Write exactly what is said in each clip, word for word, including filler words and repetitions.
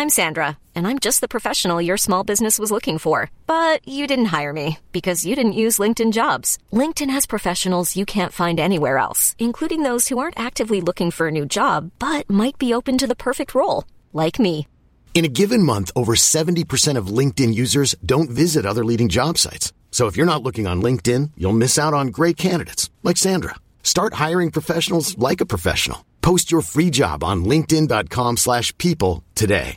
I'm Sandra, and I'm just the professional your small business was looking for. But you didn't hire me because you didn't use LinkedIn Jobs. LinkedIn has professionals you can't find anywhere else, including those who aren't actively looking for a new job, but might be open to the perfect role, like me. In a given month, over seventy percent of LinkedIn users don't visit other leading job sites. So if you're not looking on LinkedIn, you'll miss out on great candidates, like Sandra. Start hiring professionals like a professional. Post your free job on linkedin.com slash people today.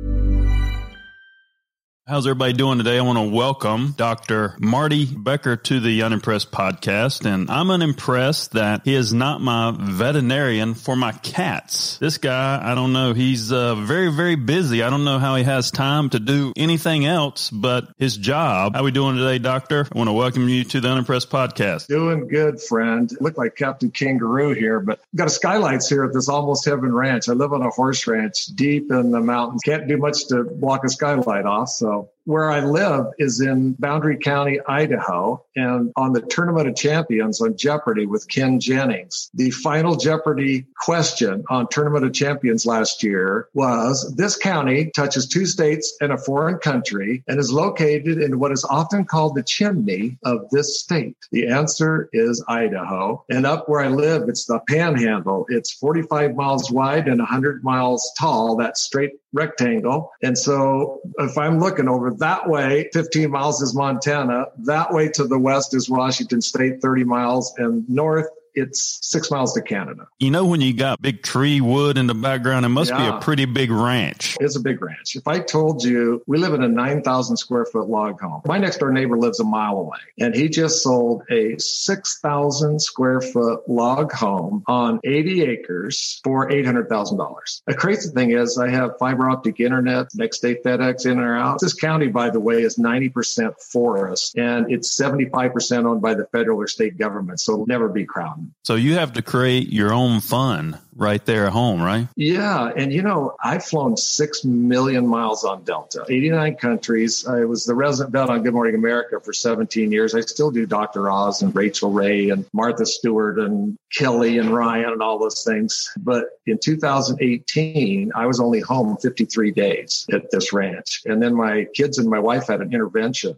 How's everybody doing today? I want to welcome Doctor Marty Becker to the Unimpressed podcast. And I'm unimpressed that he is not my veterinarian for my cats. This guy, I don't know, he's uh, very, very busy. I don't know how he has time to do anything else but his job. How are we doing today, Doctor? I want to welcome you to the Unimpressed podcast. Doing good, friend. Look like Captain Kangaroo here, but I've got a skylights here at this Almost Heaven ranch. I live on a horse ranch deep in the mountains. Can't do much to block a skylight off, so where I live is in Boundary County, Idaho, and on the Tournament of Champions on Jeopardy with Ken Jennings. The final Jeopardy question on Tournament of Champions last year was, this county touches two states and a foreign country and is located in what is often called the chimney of this state. The answer is Idaho. And up where I live, it's the Panhandle. It's forty-five miles wide and one hundred miles tall, that straight rectangle. And so if I'm looking over that way, fifteen miles is Montana. That way to the west is Washington State, thirty miles, and north it's six miles to Canada. You know, when you got big tree wood in the background, it must yeah. be a pretty big ranch. It's a big ranch. If I told you we live in a nine thousand square foot log home, my next door neighbor lives a mile away, and he just sold a six thousand square foot log home on eighty acres for eight hundred thousand dollars. The crazy thing is I have fiber optic internet, next day FedEx in or out. This county, by the way, is ninety percent forest, and it's seventy-five percent owned by the federal or state government, so it'll never be crowded. So you have to create your own fun right there at home, right? Yeah. And, you know, I've flown six million miles on Delta, eighty-nine countries. I was the resident vet on Good Morning America for seventeen years. I still do Doctor Oz and Rachel Ray and Martha Stewart and Kelly and Ryan and all those things. But in two thousand eighteen, I was only home fifty-three days at this ranch. And then my kids and my wife had an intervention.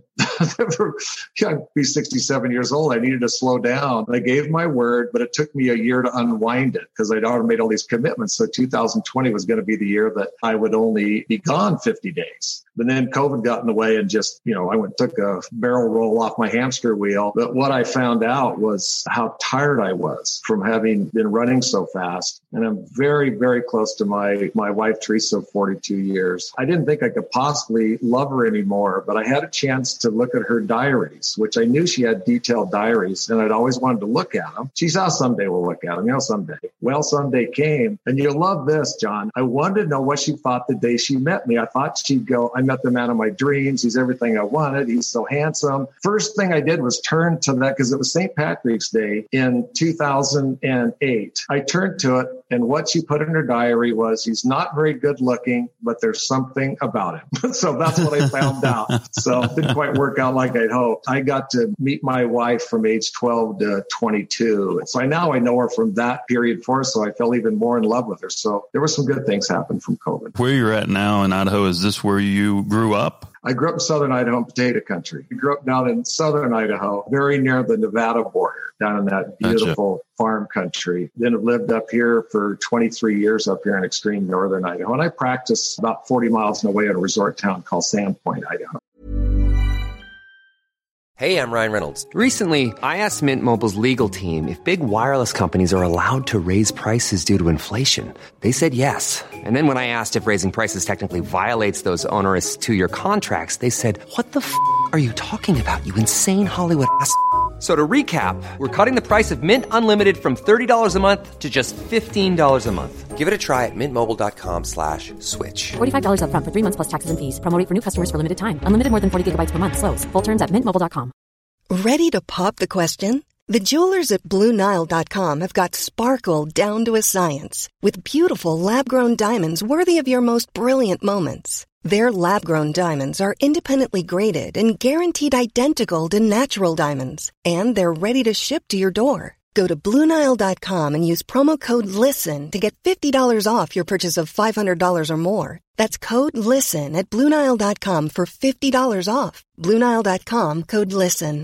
I'd be sixty-seven years old. I needed to slow down. I gave my word, but it took me a year to unwind it because I'd already made all these commitments. So two thousand twenty was going to be the year that I would only be gone fifty days. But then COVID got in the way and just, you know, I went took a barrel roll off my hamster wheel. But what I found out was how tired I was from having been running so fast. And I'm very, very close to my, my wife, Teresa, of forty-two years. I didn't think I could possibly love her anymore, but I had a chance to look at her diaries, which I knew she had detailed diaries, and I'd always wanted to look at them. She said, someday we'll look at them, you know, someday. Well, someday came, and you'll love this, John. I wanted to know what she thought the day she met me. I thought she'd go, I met the man of my dreams. He's everything I wanted. He's so handsome. First thing I did was turn to that because it was Saint Patrick's Day in two thousand eight. I turned to it, and what she put in her diary was, he's not very good looking, but there's something about him. So that's what I found out. So it didn't quite work out like I'd hoped. I got to meet my wife from age twelve to twenty-two. So I now I know her from that period forward, so I fell even more in love with her. So there were some good things happen from COVID. Where you're at now in Idaho, is this where you grew up? I grew up in southern Idaho in potato country. I grew up down in southern Idaho, very near the Nevada border, down in that beautiful gotcha. farm country. Then I've lived up here for twenty-three years up here in extreme northern Idaho. And I practice about forty miles away at a resort town called Sandpoint, Idaho. Hey, I'm Ryan Reynolds. Recently, I asked Mint Mobile's legal team if big wireless companies are allowed to raise prices due to inflation. They said yes. And then when I asked if raising prices technically violates those onerous two-year contracts, they said, what the f*** are you talking about, you insane Hollywood ass f- So to recap, we're cutting the price of Mint Unlimited from thirty dollars a month to just fifteen dollars a month. Give it a try at mintmobile.com slash switch. forty-five dollars up front for three months plus taxes and fees. Promo rate for new customers for limited time. Unlimited more than forty gigabytes per month. Slows full terms at mint mobile dot com. Ready to pop the question? The jewelers at Blue Nile dot com have got sparkle down to a science with beautiful lab-grown diamonds worthy of your most brilliant moments. Their lab-grown diamonds are independently graded and guaranteed identical to natural diamonds, and they're ready to ship to your door. Go to Blue Nile dot com and use promo code LISTEN to get fifty dollars off your purchase of five hundred dollars or more. That's code LISTEN at Blue Nile dot com for fifty dollars off. Blue Nile dot com, code LISTEN.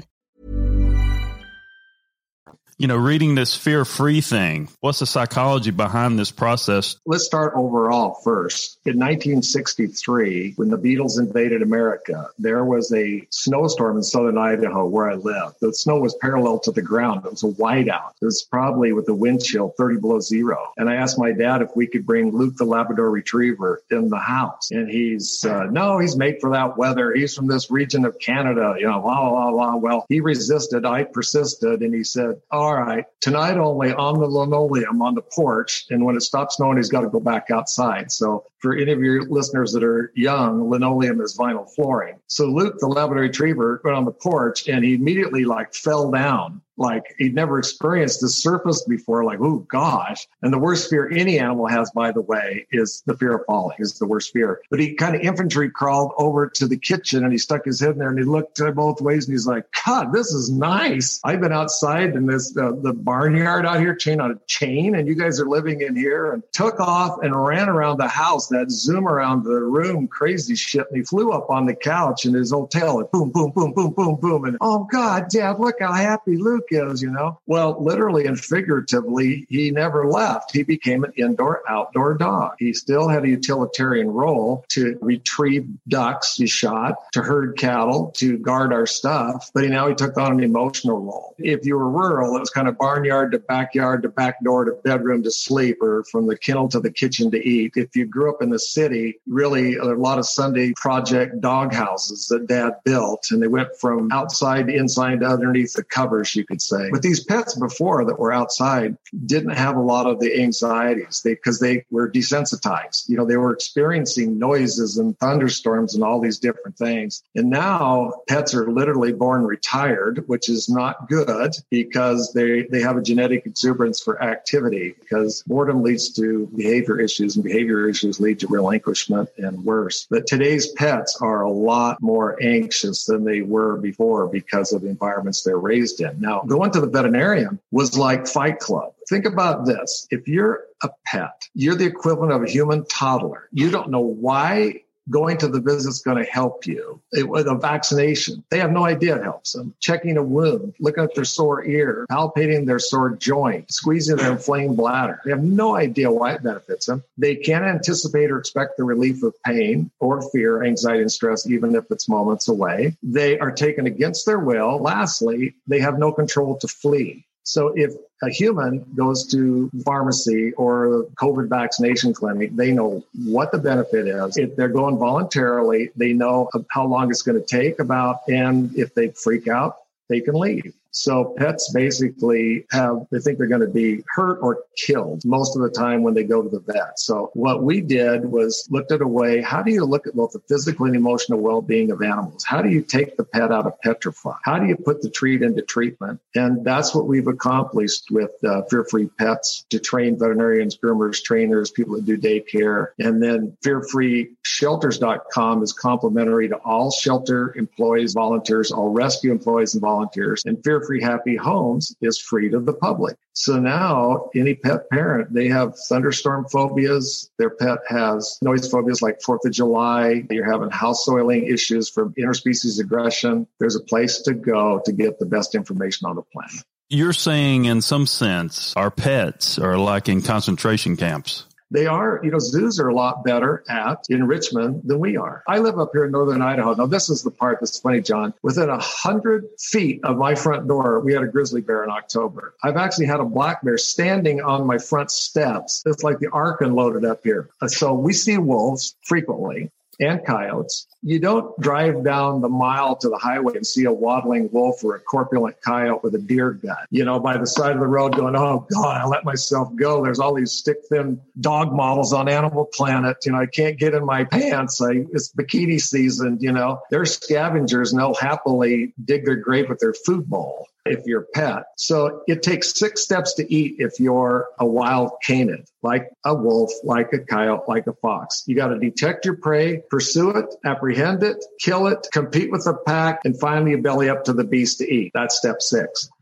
You know, reading this fear-free thing, what's the psychology behind this process? Let's start overall first. In nineteen sixty-three, when the Beatles invaded America, there was a snowstorm in southern Idaho where I lived. The snow was parallel to the ground. It was a whiteout. It was probably with a wind chill thirty below zero. And I asked my dad if we could bring Luke the Labrador Retriever in the house. And he's, uh, no, he's made for that weather. He's from this region of Canada, you know, blah, blah, blah. Well, he resisted. I persisted. And he said, all right, tonight only on the linoleum on the porch. And when it stops snowing, he's got to go back outside. So for any of your listeners that are young, linoleum is vinyl flooring. So Luke, the Labrador Retriever, went on the porch and he immediately like fell down. Like he'd never experienced this surface before, like, oh gosh. And the worst fear any animal has, by the way, is the fear of falling, is the worst fear. But he kind of infantry crawled over to the kitchen and he stuck his head in there and he looked both ways and he's like, God, this is nice. I've been outside in this, uh, the barnyard out here, chain on a chain, and you guys are living in here, and took off and ran around the house, that zoom around the room, crazy shit. And he flew up on the couch and his old tail, and boom, boom, boom, boom, boom, boom. And oh God, Dad, look how happy Luke is, you know? Well, literally and figuratively, he never left. He became an indoor, outdoor dog. He still had a utilitarian role to retrieve ducks he shot, to herd cattle, to guard our stuff. But he, now he took on an emotional role. If you were rural, it was kind of barnyard to backyard to back door to bedroom to sleep, or from the kennel to the kitchen to eat. If you grew up in the city, really a lot of Sunday project dog houses that Dad built, and they went from outside to inside to underneath the covers, you could say. But these pets before that were outside didn't have a lot of the anxieties because they, they were desensitized. You know, they were experiencing noises and thunderstorms and all these different things. And now pets are literally born retired, which is not good because they, they have a genetic exuberance for activity, because boredom leads to behavior issues, and behavior issues lead to relinquishment and worse. But today's pets are a lot more anxious than they were before because of the environments they're raised in. Now, going to the veterinarian was like Fight Club. Think about this. If you're a pet, you're the equivalent of a human toddler. You don't know why going to the visit is going to help you. It was a vaccination. They have no idea it helps them. Checking a wound, looking at their sore ear, palpating their sore joint, squeezing their inflamed bladder. They have no idea why it benefits them. They can't anticipate or expect the relief of pain or fear, anxiety, and stress, even if it's moments away. They are taken against their will. Lastly, they have no control to flee. So if a human goes to pharmacy or COVID vaccination clinic, they know what the benefit is. If they're going voluntarily, they know how long it's going to take about, and if they freak out, they can leave. So pets basically have, they think they're going to be hurt or killed most of the time when they go to the vet. So what we did was looked at a way, how do you look at both the physical and emotional well-being of animals? How do you take the pet out of petrify? How do you put the treat into treatment? And that's what we've accomplished with uh, Fear-Free Pets, to train veterinarians, groomers, trainers, people that do daycare. And then fear free shelters dot com is complimentary to all shelter employees, volunteers, all rescue employees and volunteers. And Fear-Free Happy Homes is free to the public. So now any pet parent, they have thunderstorm phobias. Their pet has noise phobias like fourth of July. You're having house soiling issues from interspecies aggression. There's a place to go to get the best information on the planet. You're saying in some sense, our pets are like in concentration camps. They are, you know, zoos are a lot better at enrichment than we are. I live up here in northern Idaho. Now, this is the part that's funny, John. Within a hundred feet of my front door, we had a grizzly bear in October. I've actually had a black bear standing on my front steps. It's like the ark unloaded up here. So we see wolves frequently and coyotes. You don't drive down the mile to the highway and see a waddling wolf or a corpulent coyote with a deer gut, you know, by the side of the road going, oh, God, I let myself go. There's all these stick-thin dog models on Animal Planet. You know, I can't get in my pants. I, it's bikini season, you know. They're scavengers, and they'll happily dig their grave with their food bowl if you're a pet. So it takes six steps to eat if you're a wild canid, like a wolf, like a coyote, like a fox. You got to detect your prey, pursue it, apprehend it, kill it, compete with the pack, and finally you belly up to the beast to eat. That's step six.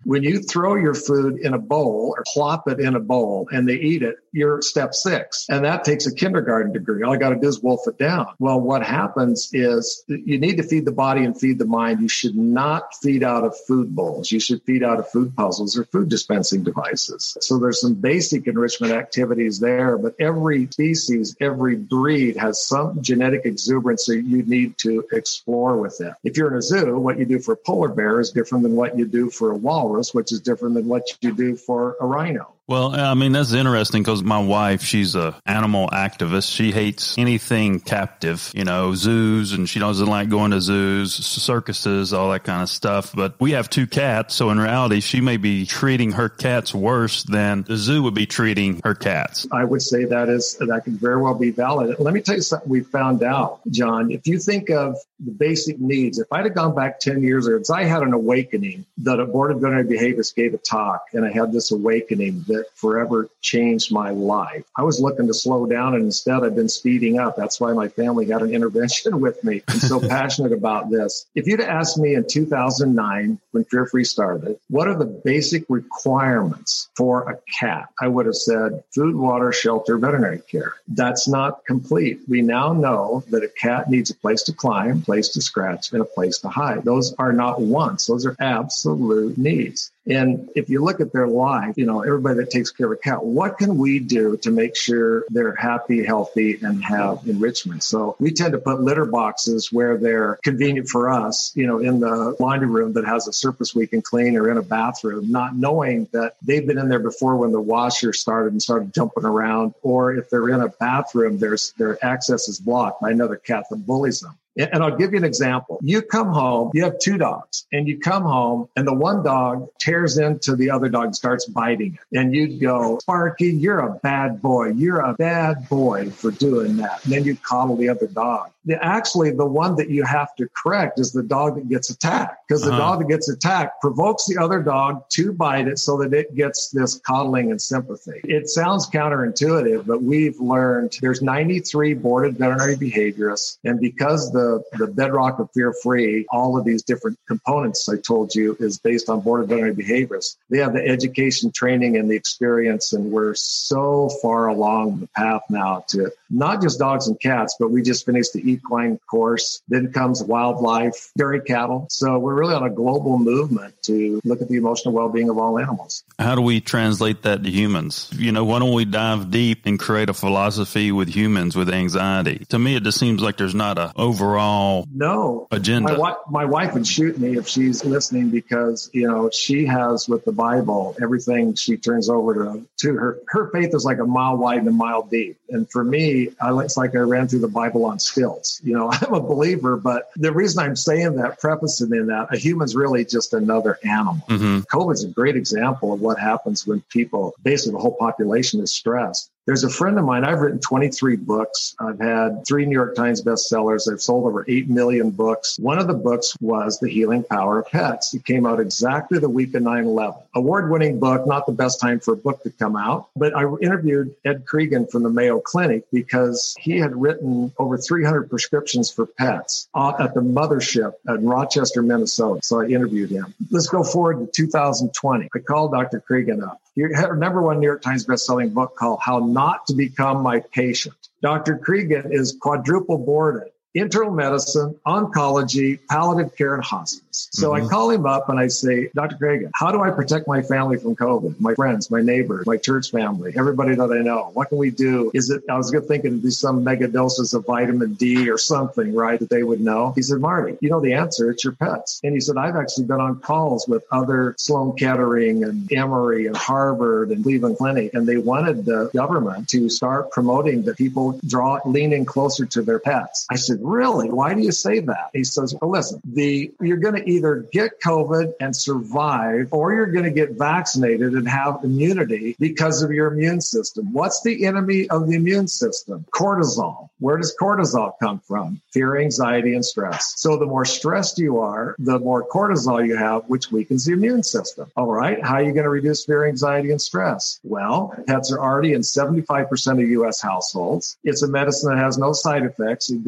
When you throw your food in a bowl or plop it in a bowl and they eat it, you're step six. And that takes a kindergarten degree. All I got to do is wolf it down. Well, what happens is you need to feed the body and feed the mind. You should not feed out of food bowls. You should feed out of food puzzles or food dispensing devices. So there's some basic enrichment activities there, but every species, every breed has some genetic exuberance that you need to explore with it. If you're in a zoo, what you do for a polar bear is different than what you do for a walrus, which is different than what you do for a rhino. Well, I mean, that's interesting because my wife, she's a animal activist. She hates anything captive, you know, zoos, and she doesn't like going to zoos, circuses, all that kind of stuff. But we have two cats. So in reality, she may be treating her cats worse than the zoo would be treating her cats. I would say that is, that could very well be valid. Let me tell you something we found out, John. If you think of the basic needs, if I'd have gone back ten years ago, I had an awakening that a board of veterinary behaviorists gave a talk, and I had this awakening that forever changed my life. I was looking to slow down, and instead I've been speeding up. That's why my family got an intervention with me. I'm so passionate about this. If you'd asked me in two thousand nine, when Fear Free started, what are the basic requirements for a cat? I would have said food, water, shelter, veterinary care. That's not complete. We now know that a cat needs a place to climb, a place to scratch, and a place to hide. Those are not wants. Those are absolute needs. And if you look at their life, you know, everybody that takes care of a cat, what can we do to make sure they're happy, healthy, and have enrichment? So we tend to put litter boxes where they're convenient for us, you know, in the laundry room that has a surface we can clean, or in a bathroom, not knowing that they've been in there before when the washer started and started jumping around. Or if they're in a bathroom, there's their access is blocked by another cat that bullies them. And I'll give you an example. You come home, you have two dogs, and you come home and the one dog tears into the other dog and starts biting it. And you'd go, Sparky, you're a bad boy. You're a bad boy for doing that. And then you coddle the other dog. The, actually, the one that you have to correct is the dog that gets attacked, because the uh-huh. dog that gets attacked provokes the other dog to bite it so that it gets this coddling and sympathy. It sounds counterintuitive, but we've learned there's ninety-three boarded veterinary behaviorists. And because the, the bedrock of Fear Free, all of these different components I told you is based on boarded veterinary behaviorists, they have the education, training, and the experience. And we're so far along the path now to not just dogs and cats, but we just finished the equine course. Then comes wildlife, dairy cattle. So we're really on a global movement to look at the emotional well-being of all animals. How do we translate that to humans? You know, why don't we dive deep and create a philosophy with humans with anxiety? To me, it just seems like there's not a overall no agenda. My, wi- my wife would shoot me if she's listening, because, you know, she has with the Bible, everything she turns over to, to her. Her faith is like a mile wide and a mile deep. And for me, I, it's like I ran through the Bible on stilts. You know, I'm a believer, but the reason I'm saying that, prefacing in that, a human's really just another animal. Mm-hmm. COVID's a great example of what happens when people, basically the whole population is stressed. There's a friend of mine. I've written twenty-three books. I've had three New York Times bestsellers. I've sold over eight million books. One of the books was The Healing Power of Pets. It came out exactly the week of nine eleven. Award-winning book, not the best time for a book to come out. But I interviewed Ed Cregan from the Mayo Clinic because he had written over three hundred prescriptions for pets at the mothership in Rochester, Minnesota. So I interviewed him. Let's go forward to two thousand twenty. I called Doctor Cregan up. He had a number one New York Times bestselling book called How Not to Become My Patient. Doctor Cregan is quadruple boarded. Internal medicine, oncology, palliative care, and hospice. So mm-hmm. I call him up and I say, Doctor Cregan, how do I protect my family from COVID? My friends, my neighbors, my church family, everybody that I know. What can we do? Is it, I was thinking it'd be some mega doses of vitamin D or something, right, that they would know. He said, Marty, you know the answer. It's your pets. And he said, I've actually been on calls with other Sloan Kettering and Emory and Harvard and Cleveland Clinic, and they wanted the government to start promoting that people draw, lean in closer to their pets. I said, really? Why do you say that? He says, well, listen, the you're going to either get COVID and survive, or you're going to get vaccinated and have immunity because of your immune system. What's the enemy of the immune system? Cortisol. Where does cortisol come from? Fear, anxiety, and stress. So the more stressed you are, the more cortisol you have, which weakens the immune system. All right. How are you going to reduce fear, anxiety, and stress? Well, pets are already in seventy-five percent of U S households. It's a medicine that has no side effects. It goes down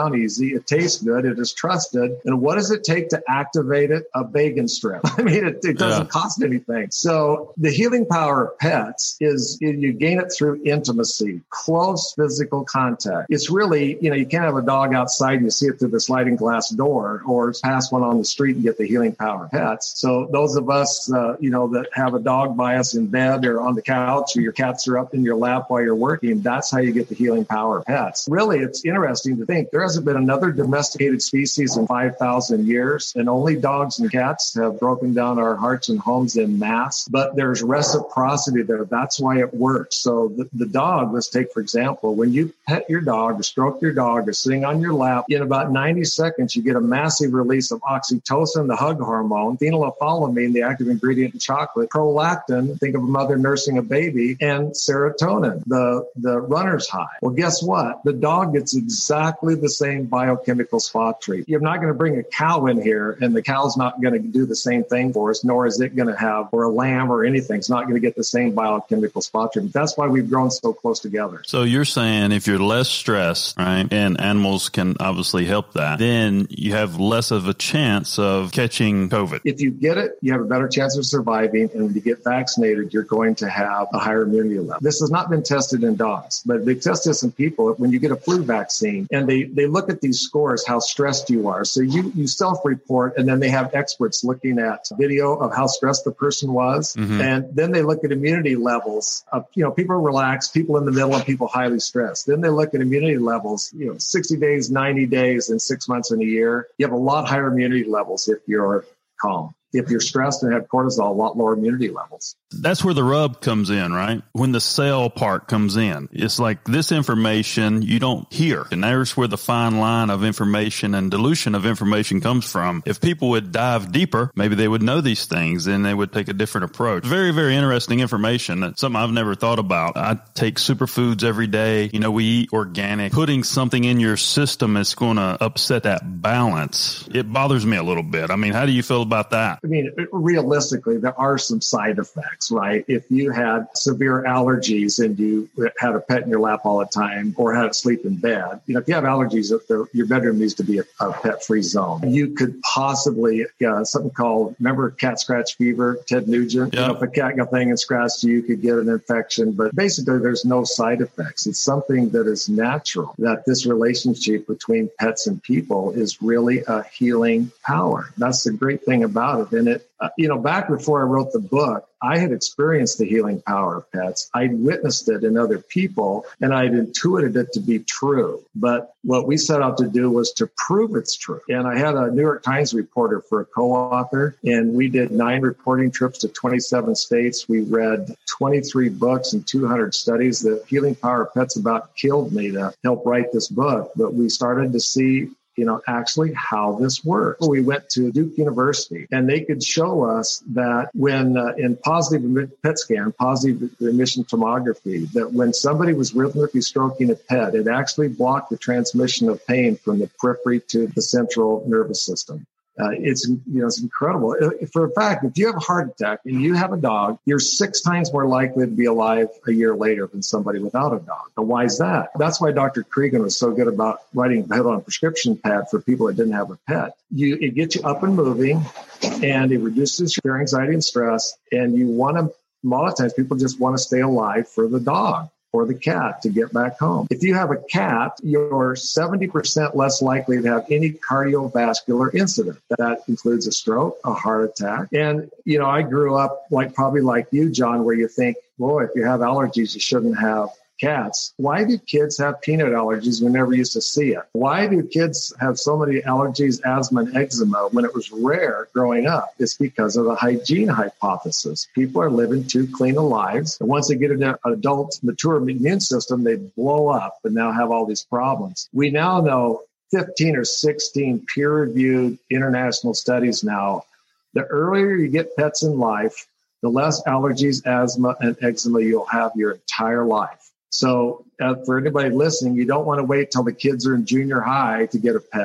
down easy. It tastes good. It is trusted. And what does it take to activate it? A bacon strip. I mean, it, it doesn't yeah. cost anything. So the healing power of pets is you gain it through intimacy, close physical contact. It's really, you know, you can't have a dog outside and you see it through the sliding glass door, or pass one on the street and get the healing power of pets. So those of us, uh, you know, that have a dog by us in bed or on the couch, or your cats are up in your lap while you're working, that's how you get the healing power of pets. Really, it's interesting to think there hasn't been another domesticated species in five thousand years, and only dogs and cats have broken down our hearts and homes in mass. But there's reciprocity there. That's why it works. So the, the dog, let's take, for example, when you pet your dog or stroke your dog or sitting on your lap, in about ninety seconds, you get a massive release of oxytocin, the hug hormone, phenylethylamine, the active ingredient in chocolate, prolactin, think of a mother nursing a baby, and serotonin, the, the runner's high. Well, guess what? The dog gets exactly the same biochemical spot treat. You're not going to bring a cow in here, and the cow's not going to do the same thing for us, nor is it going to have, or a lamb or anything. It's not going to get the same biochemical spot treatment. That's why we've grown so close together. So you're saying if you're less stressed, right, and animals can obviously help that, then you have less of a chance of catching COVID. If you get it, you have a better chance of surviving. And when you get vaccinated, you're going to have a higher immunity level. This has not been tested in dogs, but they tested this in people. When you get a flu vaccine, and they, they look at these scores, how stressed you are. So you, you self-report, and then they have experts looking at video of how stressed the person was. Mm-hmm. And then they look at immunity levels of, you know, people relaxed, people in the middle, and people highly stressed. Then they look at immunity levels, you know, sixty days, ninety days, and six months and a year. You have a lot higher immunity levels if you're calm. If you're stressed and have cortisol, a lot lower immunity levels. That's where the rub comes in, right? When the cell part comes in, it's like this information you don't hear. And there's where the fine line of information and dilution of information comes from. If people would dive deeper, maybe they would know these things and they would take a different approach. Very, very interesting information. That's something I've never thought about. I take superfoods every day. You know, we eat organic. Putting something in your system is going to upset that balance. It bothers me a little bit. I mean, how do you feel about that? I mean, realistically, there are some side effects, right? If you had severe allergies and you had a pet in your lap all the time, or had to sleep in bed, you know, if you have allergies, your bedroom needs to be a, a pet-free zone. You could possibly, uh, something called, remember cat scratch fever, Ted Nugent? Yep. You know, if a cat got thing and scratched you, you could get an infection. But basically, there's no side effects. It's something that is natural, that this relationship between pets and people is really a healing power. That's the great thing about it. And it, uh, you know, back before I wrote the book, I had experienced the healing power of pets. I'd witnessed it in other people, and I'd intuited it to be true. But what we set out to do was to prove it's true. And I had a New York Times reporter for a co-author, and we did nine reporting trips to twenty-seven states. We read twenty-three books and two hundred studies. The healing power of pets about killed me to help write this book. But we started to see, you know, actually how this works. We went to Duke University, and they could show us that when uh, in positive PET scan, positive emission tomography, that when somebody was rhythmically stroking a pet, it actually blocked the transmission of pain from the periphery to the central nervous system. Uh, it's, you know, it's incredible. For a fact, if you have a heart attack and you have a dog, you're six times more likely to be alive a year later than somebody without a dog. Now, why is that? That's why Doctor Cregan was so good about writing a pet on a prescription pad for people that didn't have a pet. You, it gets you up and moving, and it reduces your anxiety and stress. And you want to, a lot of times people just want to stay alive for the dog or the cat to get back home. If you have a cat, you're seventy percent less likely to have any cardiovascular incident. That includes a stroke, a heart attack. And, you know, I grew up like probably like you, John, where you think, boy, if you have allergies, you shouldn't have cats. Why do kids have peanut allergies? We never used to see it. Why do kids have so many allergies, asthma, and eczema when it was rare growing up? It's because of the hygiene hypothesis. People are living too clean of lives. And once they get an adult, mature immune system, they blow up and now have all these problems. We now know fifteen or sixteen peer-reviewed international studies now. The earlier you get pets in life, the less allergies, asthma, and eczema you'll have your entire life. So uh, for anybody listening, you don't want to wait till the kids are in junior high to get a pet.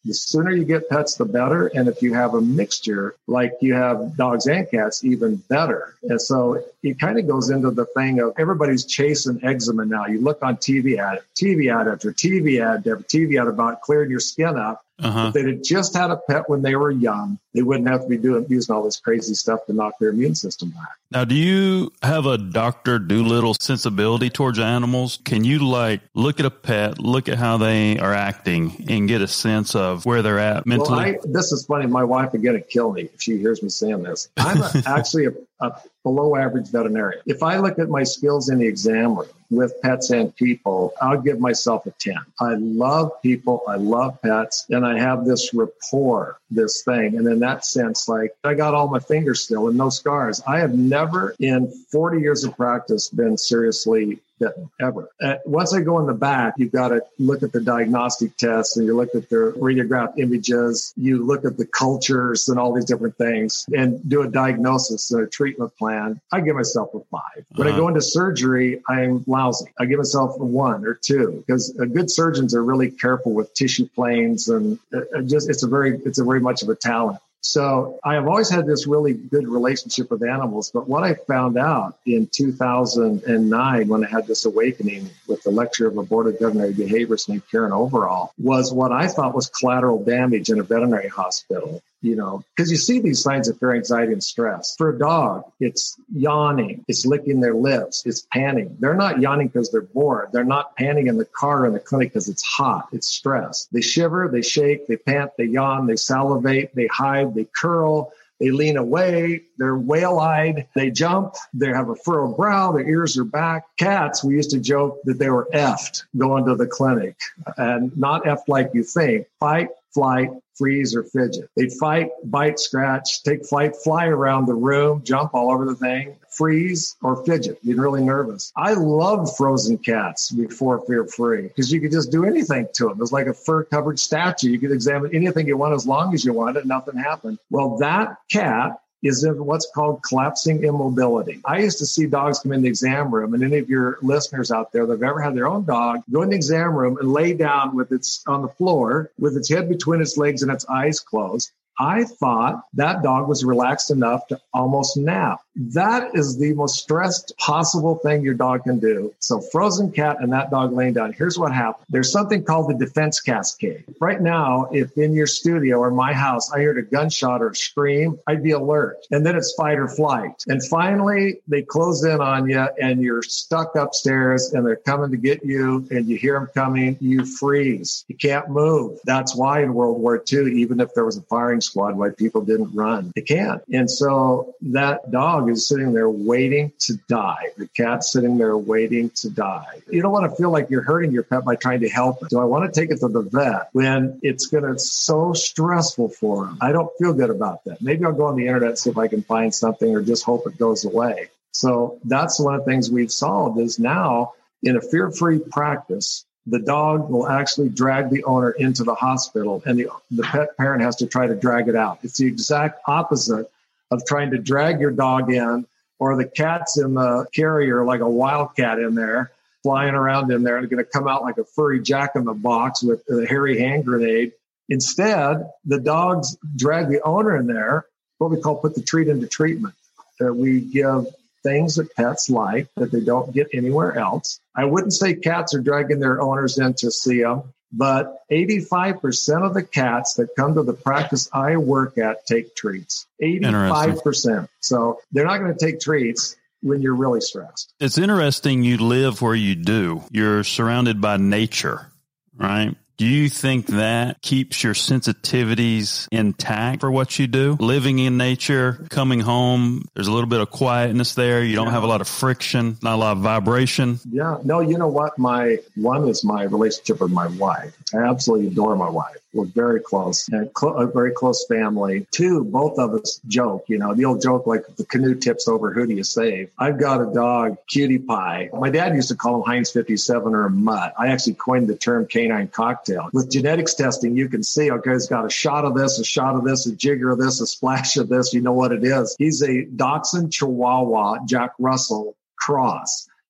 The sooner you get pets, the better. And if you have a mixture, like you have dogs and cats, even better. And so it kind of goes into the thing of everybody's chasing eczema now. You look on T V ad, T V ad after T V ad after T V ad about clearing your skin up. Uh-huh. If they'd have just had a pet when they were young, they wouldn't have to be doing using all this crazy stuff to knock their immune system back. Now, do you have a Doctor Dolittle sensibility towards animals? Can you like look at a pet, look at how they are acting, and get a sense of where they're at mentally? Well, I, this is funny. My wife would get to kill me if she hears me saying this. I'm a, actually a, a below average veterinarian. If I look at my skills in the exam room with pets and people, I'll give myself a ten. I love people. I love pets. And I have this rapport, this thing. And in that sense, like I got all my fingers still and no scars. I have never in forty years of practice been seriously bitten, ever. Uh, once I go in the back, you've got to look at the diagnostic tests and you look at the radiograph images, you look at the cultures and all these different things and do a diagnosis and a treatment plan. I give myself a five. When uh-huh. I go into surgery, I'm lousy. I give myself a one or two because uh, good surgeons are really careful with tissue planes and uh, just it's a very it's a very much of a talent. So I have always had this really good relationship with animals. But what I found out in two thousand nine when I had this awakening with the lecture of aborted veterinary behaviorist named Karen Overall was what I thought was collateral damage in a veterinary hospital. You know, because you see these signs of fear, anxiety, and stress. For a dog, it's yawning, it's licking their lips, it's panting. They're not yawning because they're bored. They're not panting in the car or in the clinic because it's hot. It's stress. They shiver, they shake, they pant, they yawn, they salivate, they hide, they curl, they lean away, they're whale-eyed, they jump, they have a furrowed brow, their ears are back. Cats, we used to joke that they were effed going to the clinic, and not effed like you think. Fight, flight, freeze, or fidget. They'd fight, bite, scratch, take flight, fly around the room, jump all over the thing, freeze, or fidget, get really nervous. I loved frozen cats before Fear Free because you could just do anything to them. It was like a fur-covered statue. You could examine anything you want as long as you wanted, nothing happened. Well, that cat is in what's called collapsing immobility. I used to see dogs come in the exam room, and any of your listeners out there that have ever had their own dog go in the exam room and lay down with its on the floor with its head between its legs and its eyes closed. I thought that dog was relaxed enough to almost nap. That is the most stressed possible thing your dog can do. So frozen cat and that dog laying down. Here's what happened. There's something called the defense cascade. Right now, if in your studio or my house, I heard a gunshot or a scream, I'd be alert. And then it's fight or flight. And finally, they close in on you and you're stuck upstairs and they're coming to get you and you hear them coming, you freeze. You can't move. That's why in World War Two, even if there was a firing squad, why people didn't run. They can't. And so that dog is sitting there waiting to die. The cat's sitting there waiting to die. You don't want to feel like you're hurting your pet by trying to help it. Do I want to take it to the vet when it's going to so stressful for them? I don't feel good about that. Maybe I'll go on the internet and see if I can find something or just hope it goes away. So that's one of the things we've solved is now in a fear-free practice, the dog will actually drag the owner into the hospital and the, the pet parent has to try to drag it out. It's the exact opposite of trying to drag your dog in, or the cat's in the carrier like a wildcat in there, flying around in there and going to come out like a furry jack-in-the-box with a hairy hand grenade. Instead, the dogs drag the owner in there, what we call put the treat into treatment. Uh, we give things that pets like that they don't get anywhere else. I wouldn't say cats are dragging their owners in to see them, but eighty-five percent of the cats that come to the practice I work at take treats. eighty-five percent. So they're not going to take treats when you're really stressed. It's interesting you live where you do. You're surrounded by nature, right? Do you think that keeps your sensitivities intact for what you do? Living in nature, coming home, there's a little bit of quietness there. You don't have a lot of friction, not a lot of vibration. Yeah. No, you know what? My one is my relationship with my wife. I absolutely adore my wife. We're very close and cl- a very close family. Two, both of us joke, you know, the old joke, like if the canoe tips over, who do you save? I've got a dog, Cutie Pie. My dad used to call him Heinz fifty-seven or Mutt. I actually coined the term canine cocktail. With genetics testing, you can see, okay, it's got a shot of this, a shot of this, a jigger of this, a splash of this. You know what it is. He's a Dachshund Chihuahua Jack Russell cross.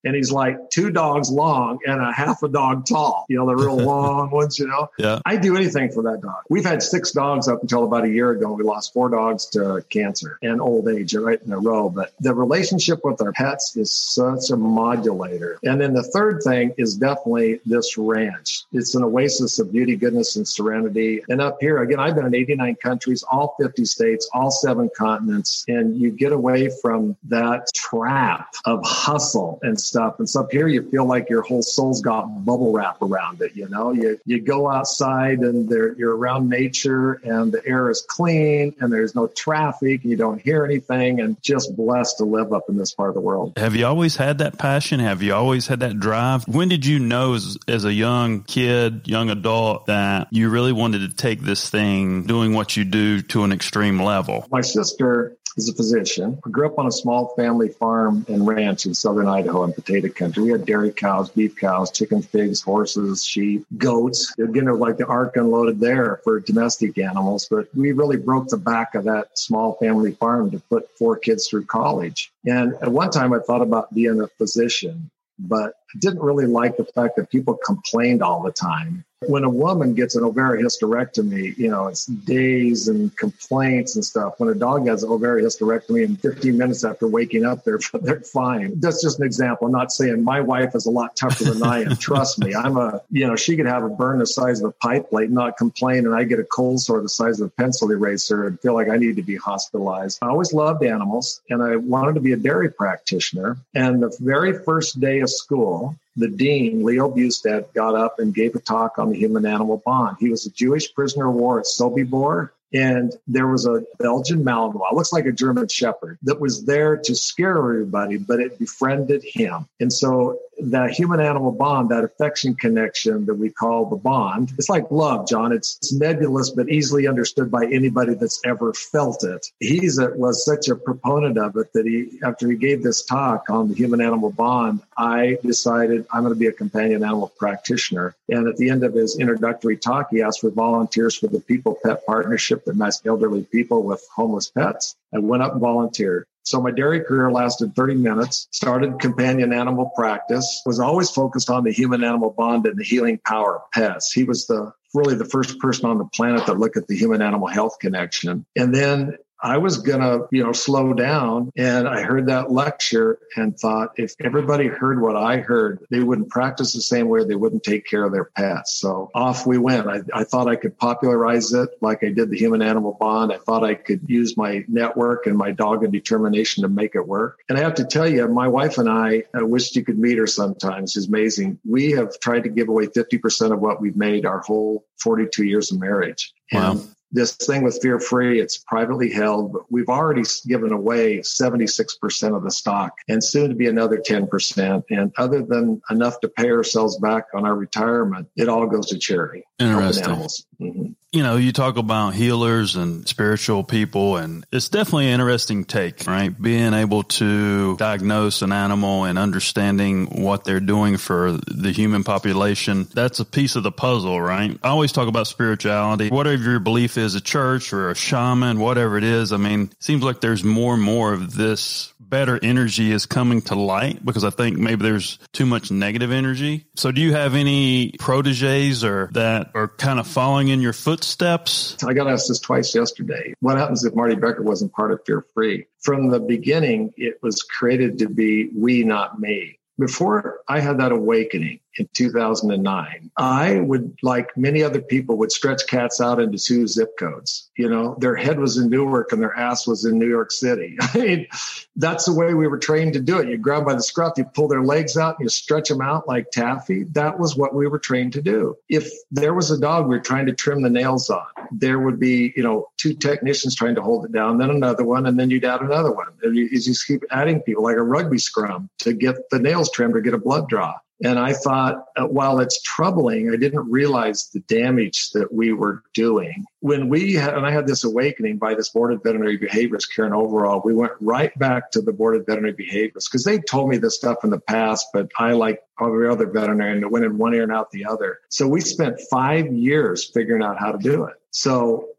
And he's like two dogs long and a half a dog tall, you know, the real long ones, you know. Yeah. I'd do anything for that dog. We've had six dogs up until about a year ago. We lost four dogs to cancer and old age right in a row. But the relationship with our pets is such a modulator. And then the third thing is definitely this ranch. It's an oasis of beauty, goodness, and serenity. And up here, again, I've been in eighty-nine countries, all fifty states, all seven continents. And you get away from that trap of hustle and stuff. And so up here, you feel like your whole soul's got bubble wrap around it. You know, you, you go outside and there, you're around nature and the air is clean and there's no traffic. You don't hear anything, and just blessed to live up in this part of the world. Have you always had that passion? Have you always had that drive? When did you know as, as a young kid, young adult, that you really wanted to take this thing, doing what you do, to an extreme level? My sister is a physician. I grew up on a small family farm and ranch in southern Idaho in potato country. We had dairy cows, beef cows, chickens, pigs, horses, sheep, goats. Again, it was like the ark unloaded there for domestic animals. But we really broke the back of that small family farm to put four kids through college. And at one time, I thought about being a physician, but I didn't really like the fact that people complained all the time. When a woman gets an ovarian hysterectomy, you know, it's days and complaints and stuff. When a dog has an ovarian hysterectomy, in fifteen minutes after waking up, they're they're fine. That's just an example. I'm not saying my wife is a lot tougher than I am. Trust me, I'm a, you know, she could have a burn the size of a pipe plate and not complain, and I get a cold sore the size of a pencil eraser and feel like I need to be hospitalized. I always loved animals, and I wanted to be a dairy practitioner. And the very first day of school, the dean, Leo Bustad, got up and gave a talk on the human-animal bond. He was a Jewish prisoner of war at Sobibor, and there was a Belgian Malinois, looks like a German Shepherd, that was there to scare everybody, but it befriended him. And so that human-animal bond, that affection connection that we call the bond, it's like love, John. It's, it's nebulous, but easily understood by anybody that's ever felt it. He was such a proponent of it that he, after he gave this talk on the human-animal bond, I decided I'm going to be a companion animal practitioner. And at the end of his introductory talk, he asked for volunteers for the People Pet Partnership that matched elderly people with homeless pets. I went up and volunteered. So my dairy career lasted thirty minutes, started companion animal practice, was always focused on the human-animal bond and the healing power of pets. He was the really the first person on the planet that looked at the human-animal health connection. And then I was going to, you know, slow down. And I heard that lecture and thought, if everybody heard what I heard, they wouldn't practice the same way. They wouldn't take care of their pets. So off we went. I, I thought I could popularize it like I did the human-animal bond. I thought I could use my network and my dogged determination to make it work. And I have to tell you, my wife and I, I wished you could meet her sometimes. She's amazing. We have tried to give away fifty percent of what we've made our whole forty-two years of marriage. Wow. And this thing with Fear Free, it's privately held, but we've already given away seventy-six percent of the stock and soon to be another ten percent. And other than enough to pay ourselves back on our retirement, it all goes to charity. Interesting. Animals. Mm-hmm. You know, you talk about healers and spiritual people, and it's definitely an interesting take, right? Being able to diagnose an animal and understanding what they're doing for the human population, that's a piece of the puzzle, right? I always talk about spirituality. Whatever your belief is, a church or a shaman, whatever it is, I mean, it seems like there's more and more of this better energy is coming to light, because I think maybe there's too much negative energy. So do you have any proteges or that are kind of following in your footsteps? I got asked this twice yesterday. What happens if Marty Becker wasn't part of Fear Free? From the beginning, it was created to be we, not me. Before I had that awakening in two thousand nine, I would, like many other people, would stretch cats out into two zip codes. You know, their head was in Newark and their ass was in New York City. I mean, that's the way we were trained to do it. You grab by the scruff, you pull their legs out, and you stretch them out like taffy. That was what we were trained to do. If there was a dog we were trying to trim the nails on, there would be, you know, two technicians trying to hold it down, then another one, and then you'd add another one. And you, you just keep adding people like a rugby scrum to get the nails trimmed or get a blood draw. And I thought, uh, while it's troubling, I didn't realize the damage that we were doing. When we had, and I had this awakening by this board of veterinary behaviorists, Karen Overall, we went right back to the board of veterinary behaviorists because they told me this stuff in the past, but I, like every other veterinarian, it went in one ear and out the other. So we spent five years figuring out how to do it. So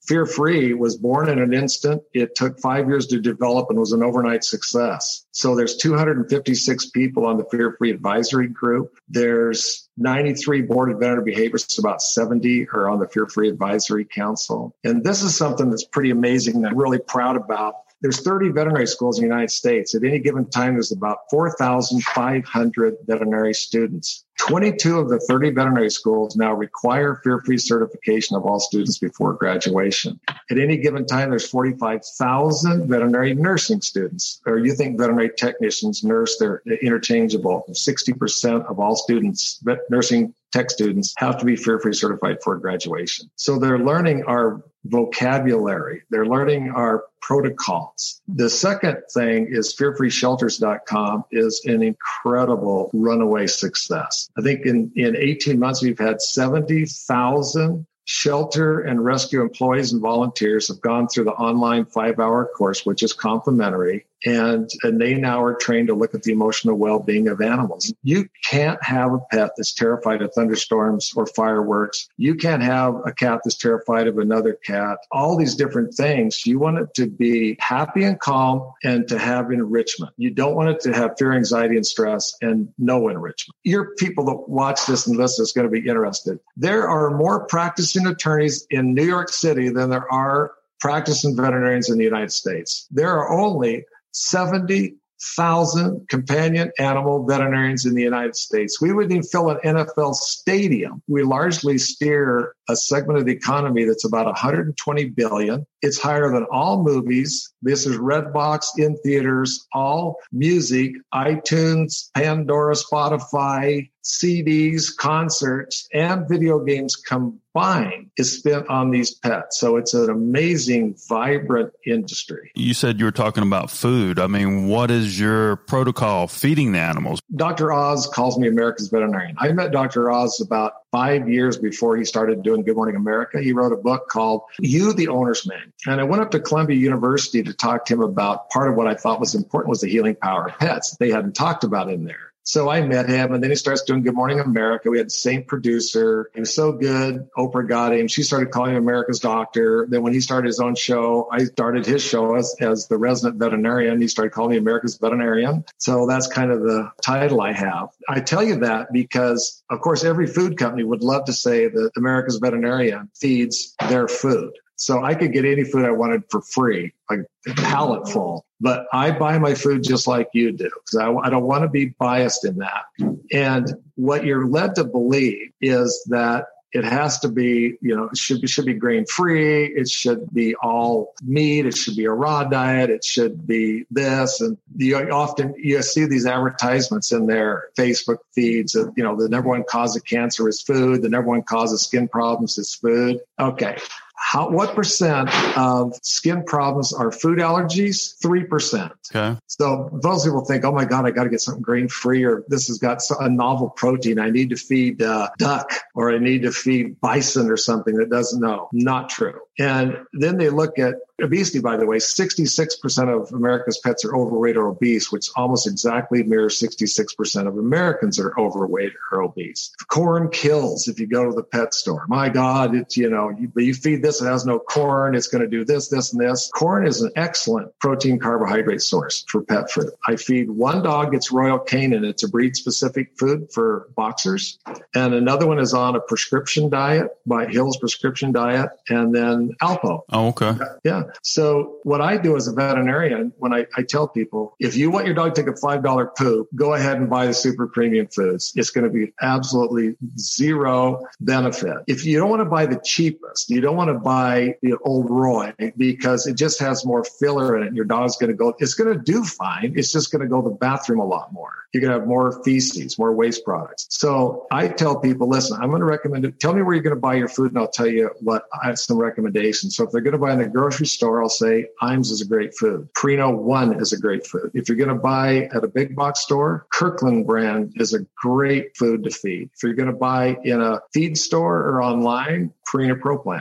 Fear Free was born in an instant. It took five years to develop and was an overnight success. So there's two hundred fifty-six people on the Fear Free advisory group. There's ninety-three board of veterinary behaviorists, about seventy are on the Fear Free Advisory Council. And this is something that's pretty amazing that I'm really proud about. There's thirty veterinary schools in the United States. At any given time, there's about four thousand five hundred veterinary students. twenty-two of the thirty veterinary schools now require fear-free certification of all students before graduation. At any given time, there's forty-five thousand veterinary nursing students. Or you think veterinary technicians, nurse, they're interchangeable. sixty percent of all students, vet nursing tech students, have to be fear-free certified for graduation. So they're learning our vocabulary. They're learning our protocols. The second thing is fear free shelters dot com is an incredible runaway success. I think in, in eighteen months, we've had seventy thousand shelter and rescue employees and volunteers have gone through the online five-hour course, which is complimentary. And, and they now are trained to look at the emotional well-being of animals. You can't have a pet that's terrified of thunderstorms or fireworks. You can't have a cat that's terrified of another cat. All these different things. You want it to be happy and calm and to have enrichment. You don't want it to have fear, anxiety, and stress and no enrichment. Your people that watch this and listen is going to be interested. There are more practicing attorneys in New York City than there are practicing veterinarians in the United States. There are only seventy thousand companion animal veterinarians in the United States. We wouldn't even fill an N F L stadium. We largely steer a segment of the economy that's about one hundred twenty billion dollars. It's higher than all movies. This is Redbox in theaters, all music, iTunes, Pandora, Spotify, C Ds, concerts, and video games combined is spent on these pets. So it's an amazing, vibrant industry. You said you were talking about food. I mean, what is your protocol feeding the animals? Doctor Oz calls me America's veterinarian. I met Doctor Oz about five years before he started doing Good Morning America. He wrote a book called You, the Owner's Man. And I went up to Columbia University to talk to him about part of what I thought was important was the healing power of pets. They hadn't talked about in there. So I met him, and then he starts doing Good Morning America. We had the same producer. He was so good. Oprah got him. She started calling him America's Doctor. Then when he started his own show, I started his show as, as the resident veterinarian. He started calling me America's Veterinarian. So that's kind of the title I have. I tell you that because, of course, every food company would love to say that America's Veterinarian feeds their food. So I could get any food I wanted for free, like a pallet full. But I buy my food just like you do, because I, I don't want to be biased in that. And what you're led to believe is that it has to be, you know, it should be, should be grain free. It should be all meat. It should be a raw diet. It should be this. And you often, you see these advertisements in their Facebook feeds of, you know, the number one cause of cancer is food. The number one cause of skin problems is food. Okay. How, what percent of skin problems are food allergies? three percent. Okay. So those people think, oh my God, I got to get something grain free, or this has got a novel protein. I need to feed uh, duck, or I need to feed bison or something that doesn't know. Not true. And then they look at obesity, by the way. sixty-six percent of America's pets are overweight or obese, which almost exactly mirrors sixty-six percent of Americans are overweight or obese. Corn kills if you go to the pet store. My God, it's, you know, you, you feed this, it has no corn, it's going to do this, this, and this. Corn is an excellent protein carbohydrate source for pet food. I feed one dog, it's Royal Canin. It's a breed-specific food for boxers. And another one is on a prescription diet by Hill's prescription diet, and then Alpo. Oh, okay. Yeah. So what I do as a veterinarian, when I, I tell people, if you want your dog to take a five dollar poop, go ahead and buy the super premium foods. It's going to be absolutely zero benefit. If you don't want to buy the cheapest, you don't want to buy the Old Roy because it just has more filler in it. Your dog's going to go, it's going to do fine. It's just going to go to the bathroom a lot more. You're going to have more feces, more waste products. So I tell people, listen, I'm going to recommend it. Tell me where you're going to buy your food and I'll tell you what I have some recommendations. So if they're going to buy in the grocery store, I'll say Iams is a great food. Purina One is a great food. If you're going to buy at a big box store, Kirkland brand is a great food to feed. If you're going to buy in a feed store or online, Purina Pro Plan. I'm not going to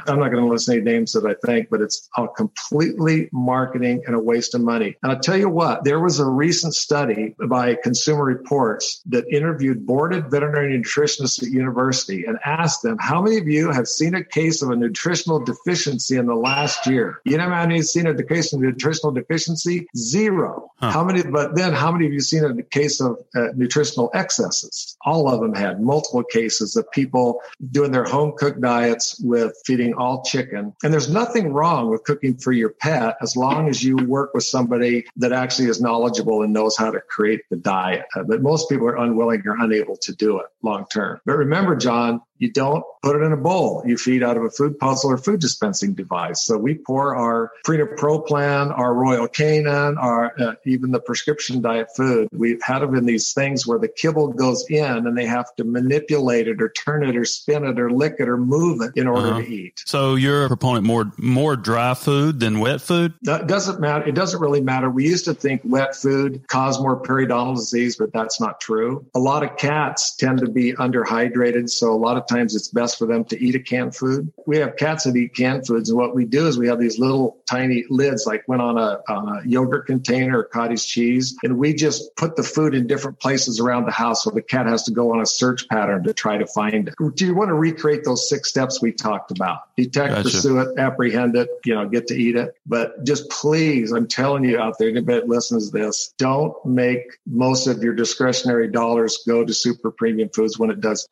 going to list any names that I think, but it's a completely marketing and a waste of money. And I'll tell you what, there was a recent study by Consumer Reports that interviewed boarded veterinary nutritionists at university and asked them, how many of you have seen a case of a nutritional deficiency in the last year? You know how many have seen a case of nutritional deficiency? Zero. Huh. How many, but then how many of you seen a case of uh, nutritional excesses? All of them had multiple cases of people doing their home cooked diets with feeding all chicken. And there's nothing wrong with cooking for your pet as long as you work with somebody that actually is knowledgeable and knows how to create the diet. Uh, but most people are unwilling or unable to do it long term. But remember, John, you don't put it in a bowl. You feed out of a food puzzle or food dispensing device. So we pour our Prina Pro Plan, our Royal Canin, our uh, even the prescription diet food. We've had them in these things where the kibble goes in and they have to manipulate it or turn it or spin it or lick it or move it in order uh-huh. to eat. So you're a proponent more more dry food than wet food? That doesn't matter. It doesn't really matter. We used to think wet food caused more periodontal disease, but that's not true. A lot of cats tend to be underhydrated, so a lot of times it's best for them to eat a canned food. We have cats that eat canned foods, and what we do is we have these little tiny lids, like one on a, on a yogurt container or cottage cheese, and we just put the food in different places around the house so the cat has to go on a search pattern to try to find it. Do you want to recreate those six steps we talked about? Detect, gotcha. Pursue it, apprehend it, you know, get to eat it. But just please, I'm telling you out there, anybody that listens to this, don't make most of your discretionary dollars go to super premium foods when it does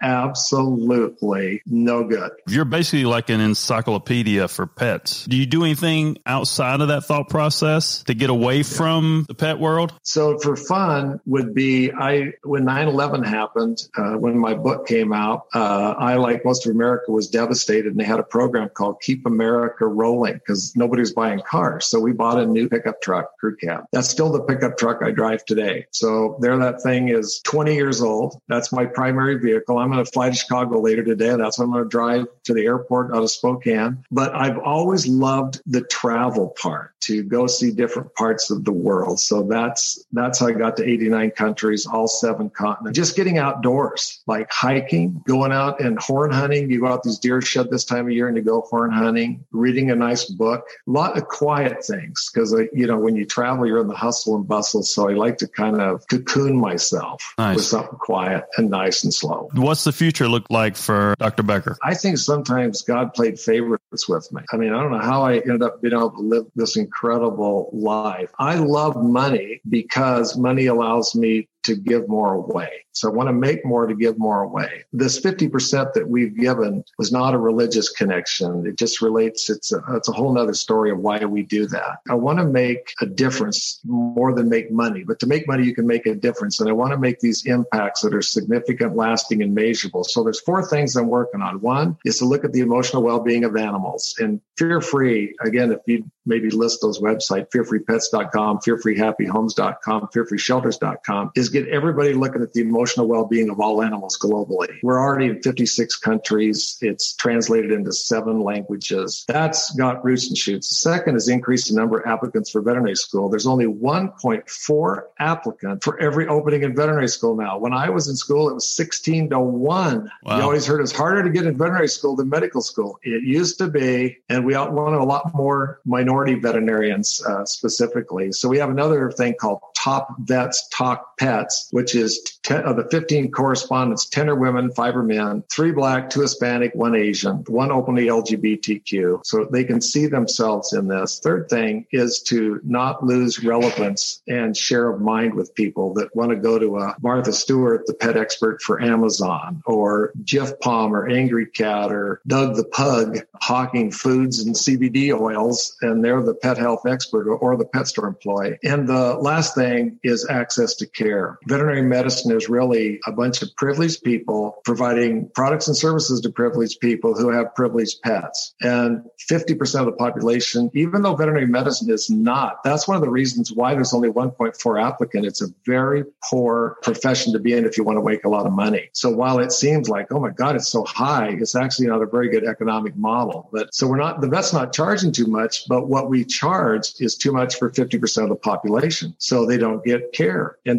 absolutely no good. You're basically like an encyclopedia for pets. Do you do anything outside of that thought process to get away yeah. from the pet world? So for fun would be, I when nine eleven happened, uh, when my book came out, uh, I, like most of America, was devastated, and they had a program called Keep America Rolling because nobody was buying cars. So we bought a new pickup truck, crew cab. That's still the pickup truck I drive today. So there that thing is twenty years old. That's my primary vehicle. I'm going to fly to Chicago later today. That's what I'm going to drive to the airport out of Spokane. But I've always loved the travel part, to go see different parts of the world. So that's that's how I got to eighty-nine countries, all seven continents. Just getting outdoors, like hiking, going out and horn hunting. You go out these deer shed this time of year and you go horn hunting, reading a nice book, a lot of quiet things. Because, you know, when you travel, you're in the hustle and bustle. So I like to kind of cocoon myself nice. with something quiet and nice and slow. What's the future look like for Doctor Becker? I think sometimes God played favorites with me. I mean, I don't know how I ended up being able to live this incredible life. I love money because money allows me to give more away. So I want to make more to give more away. This fifty percent that we've given was not a religious connection. It just relates. It's a, it's a whole nother story of why we do that. I want to make a difference more than make money, but to make money, you can make a difference. And I want to make these impacts that are significant, lasting, and measurable. So there's four things I'm working on. One is to look at the emotional well-being of animals, and Fear Free. Again, if you maybe list those websites, fear free pets dot com, fear free happy homes dot com, fear free shelters dot com, is get everybody looking at the emotional well-being of all animals globally. We're already in fifty-six countries. It's translated into seven languages. That's got roots and shoots. The second is increase the number of applicants for veterinary school. There's only one point four applicant for every opening in veterinary school now. When I was in school, it was sixteen to one. Wow. You always heard it's harder to get in veterinary school than medical school. It used to be, and we wanted a lot more minority veterinarians uh, specifically. So we have another thing called Top Vets Talk Pets, which is ten, of the fifteen correspondents, ten are women, five are men, three black, two Hispanic, one Asian, one openly L G B T Q. So they can see themselves in this. Third thing is to not lose relevance and share of mind with people that want to go to a Martha Stewart, the pet expert for Amazon, or Jeff Palm or Angry Cat or Doug the Pug hawking foods and C B D oils, and they're the pet health expert or, or the pet store employee. And the last thing is access to care. Veterinary medicine is really a bunch of privileged people providing products and services to privileged people who have privileged pets. And fifty percent of the population, even though veterinary medicine is not, that's one of the reasons why there's only one point four applicant. It's a very poor profession to be in if you want to make a lot of money. So while it seems like, oh my God, it's so high, it's actually not a very good economic model. But so we're not, the vet's not charging too much, but what we charge is too much for fifty percent of the population. So they don't get care. And these people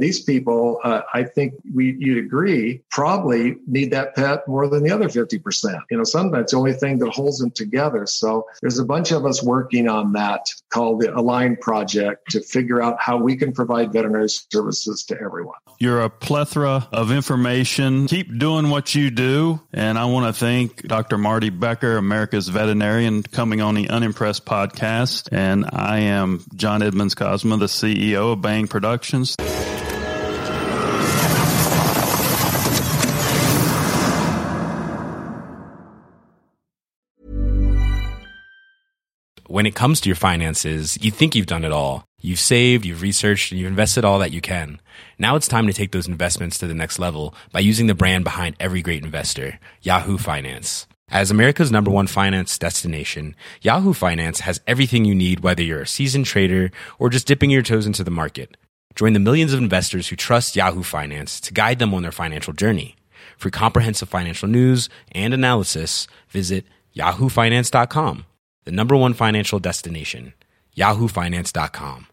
people, uh, I think we you'd agree, probably need that pet more than the other fifty percent. You know, sometimes it's the only thing that holds them together. So there's a bunch of us working on that called the Align Project to figure out how we can provide veterinary services to everyone. You're a plethora of information. Keep doing what you do. And I want to thank Doctor Marty Becker, America's veterinarian, coming on the Unimpressed podcast. And I am John Edmonds Cosma, the C E O of Bang Productions. When it comes to your finances, you think you've done it all. You've saved, you've researched, and you've invested all that you can. Now it's time to take those investments to the next level by using the brand behind every great investor, Yahoo Finance. As America's number one finance destination, Yahoo Finance has everything you need, whether you're a seasoned trader or just dipping your toes into the market. Join the millions of investors who trust Yahoo Finance to guide them on their financial journey. For comprehensive financial news and analysis, visit yahoo finance dot com. The number one financial destination, yahoo finance dot com.